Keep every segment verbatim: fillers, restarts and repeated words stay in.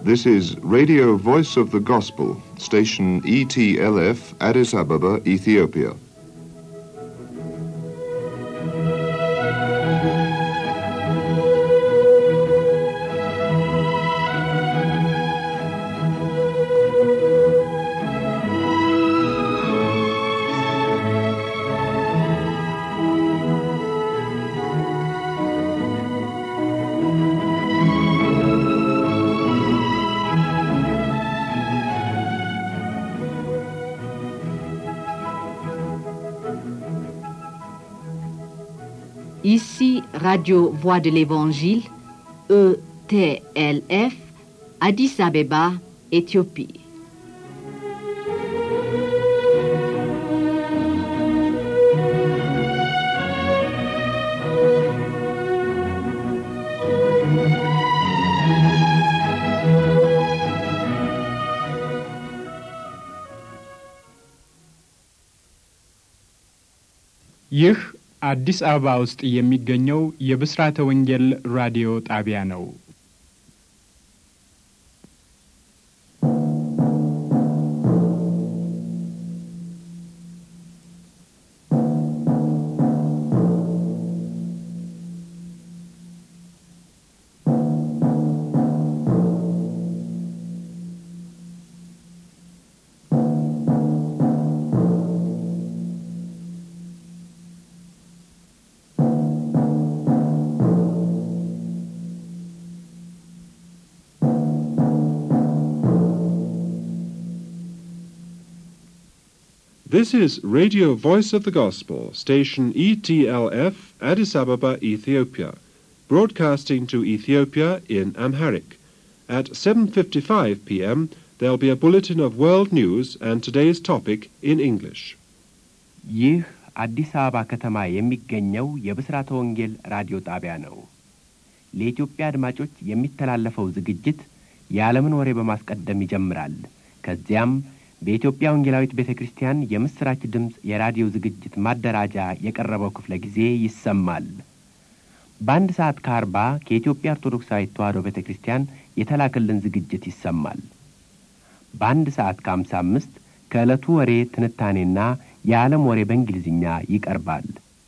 This is Radio Voice of the Gospel, station E T L F, Addis Ababa, Ethiopia. Ici, Radio Voix de l'Évangile, E T L F, Addis Abeba, Éthiopie. ይህ አዲስ አበባ ውስጥ የሚገኘው የብስራተ ወንጌል ራዲዮ ጣቢያ ነው። This is Radio Voice of the Gospel, station E T L F, Addis Ababa, Ethiopia, broadcasting to Ethiopia in Amharic. At seven fifty-five p m, there'll be a bulletin of world news and today's topic in English. ይህ አዲስ አበባ ከተማ የሚገኘው የብስራተ ወንጌል ራዲዮ ጣቢያ ነው። ለኢትዮጵያ አድማጮች የሚተላለፈው ዝግጅት የዓለምን ወሬ በማስቀደም ይጀምራል። ከዚያም በኢትዮጵያ ወንጌላዊት ቤተክርስቲያን የምስራች ድምጽ የራዲዮ ዝግጅት ማደራጃ የቀረበው ክፍለ ጊዜ ይሰማል። በአንድ ሰዓት ከአርባ ከኢትዮጵያ ኦርቶዶክሳዊት ተዋሕዶ ቤተክርስቲያን የተላከልን ዝግጅት ይሰማል። በአንድ ሰዓት ከአምሳ አምስት ከዕለቱ ወሬ ትንታኔና የዓለም ወሬ በእንግሊዝኛ ይቀርባል።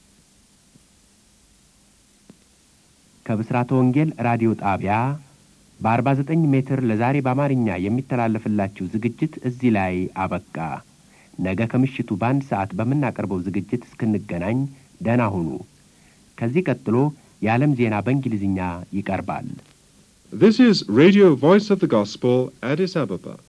ከብስራተ ወንጌል ራዲዮ ጣቢያ በአርባ ዘጠኝ ሜትር ለዛሬ በአማርኛ የሚተላለፍላችሁ ዝግጅት እዚህ ላይ አበቃ። ነገ ከምሽቱ በአንድ ሰዓት በምናቀርበው ዝግጅት እስክንገናኝ ደህና ሁኑ። ከዚህ ቀጥሎ የዓለም ዜና በእንግሊዝኛ ይቀርባል። This is Radio Voice of the Gospel, Addis Ababa.